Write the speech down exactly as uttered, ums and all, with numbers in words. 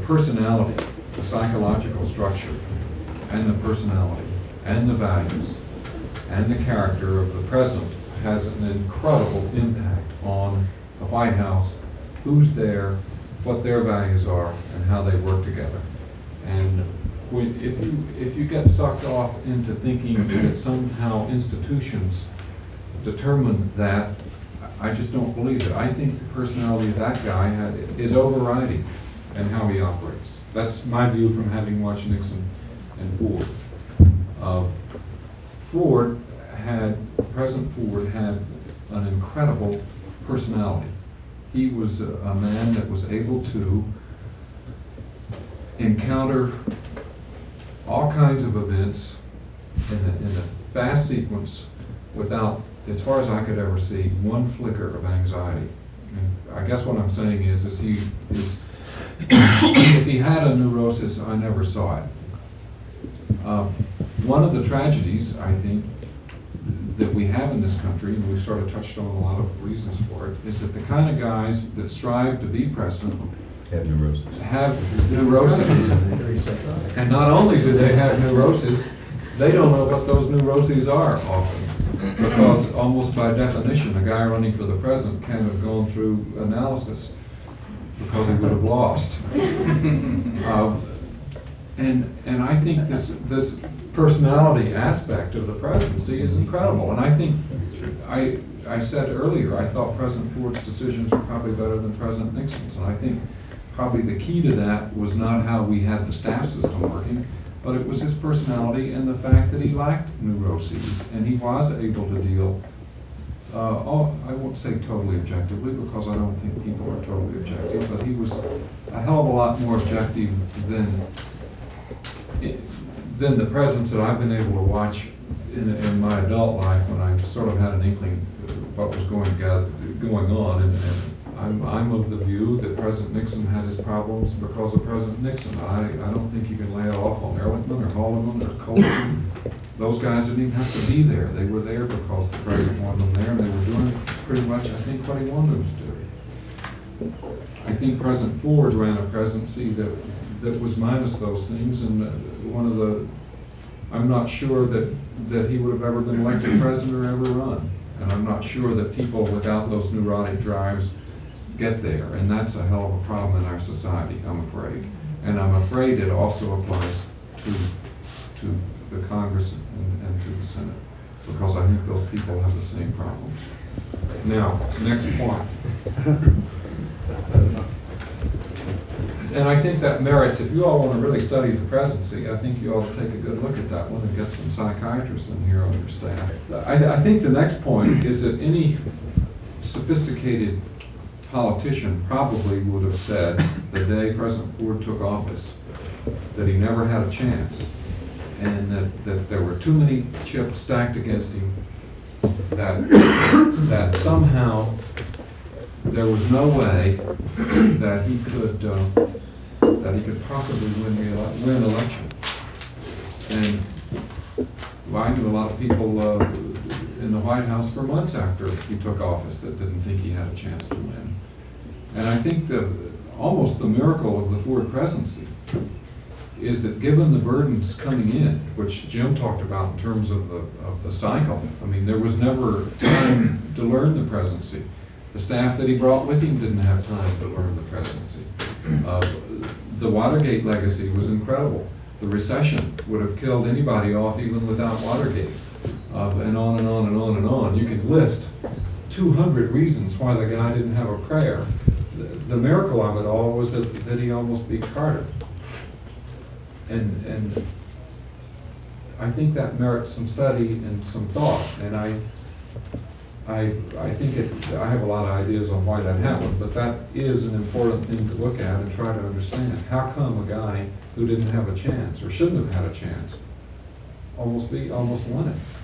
personality, the psychological structure, and the personality, and the values, and the character of the president has an incredible impact on the White House, who's there, what their values are, and how they work together. And when, if you if you get sucked off into thinking that somehow institutions determine that, I just don't believe it. I think the personality of that guy had, is overriding in how he operates. That's my view from having watched Nixon and Ford. Uh, Ford had, President Ford had an incredible personality. He was a, a man that was able to encounter all kinds of events in a, in a fast sequence without, as far as I could ever see, one flicker of anxiety. And I guess what I'm saying is, is he is, if he had a neurosis, I never saw it. Uh, one of the tragedies, I think, that we have in this country, and we've sort of touched on a lot of reasons for it, is that the kind of guys that strive to be president have neurosis. Have neuroses. And not only do they have neuroses, they don't know what those neuroses are often. Because almost by definition, a guy running for the president can't have gone through analysis because he would have lost. uh, and and I think this this personality aspect of the presidency is incredible. And I think, I I said earlier, I thought President Ford's decisions were probably better than President Nixon's. And I think probably the key to that was not how we had the staff system working, but it was his personality and the fact that he lacked neuroses, and he was able to deal, uh, all, I won't say totally objectively, because I don't think people are totally objective, but he was a hell of a lot more objective than, than the presidents that I've been able to watch in, in my adult life, when I sort of had an inkling of what was going, going on. And, and I'm, I'm of the view that President Nixon had his problems because of President Nixon. I, I don't think you can lay it off on Ehrlichman or Haldeman or Colson. Those guys didn't even have to be there. They were there because the president wanted them there, and they were doing pretty much, I think, what he wanted them to do. I think President Ford ran a presidency that, that was minus those things, and uh, one of the, I'm not sure that, that he would have ever been elected president or ever run. And I'm not sure that people without those neurotic drives get there, and that's a hell of a problem in our society, I'm afraid. And I'm afraid it also applies to to the Congress and, and to the Senate, because I think those people have the same problems. Now, next point. And I think that merits, if you all want to really study the presidency, I think you ought to take a good look at that one and get some psychiatrists in here on your staff. I, I think the next point is that any sophisticated politician probably would have said the day President Ford took office that he never had a chance, and that, that there were too many chips stacked against him, that, that somehow there was no way that he could uh, that he could possibly win the ele win election. And well, I knew a lot of people uh, in the White House for months after he took office that didn't think he had a chance to win. And I think the almost the miracle of the Ford presidency is that, given the burdens coming in, which Jim talked about in terms of the of the cycle, I mean, there was never time to learn the presidency. The staff that he brought with him didn't have time to learn the presidency. Uh, the Watergate legacy was incredible. The recession would have killed anybody off even without Watergate. Uh, and on and on and on and on. You can list two hundred reasons why the guy didn't have a prayer. The, the miracle of it all was that, that he almost beat Carter. And, and I think that merits some study and some thought. And I, I, I think it, I have a lot of ideas on why that happened, but that is an important thing to look at and try to understand. How come a guy who didn't have a chance, or shouldn't have had a chance, almost be almost won it?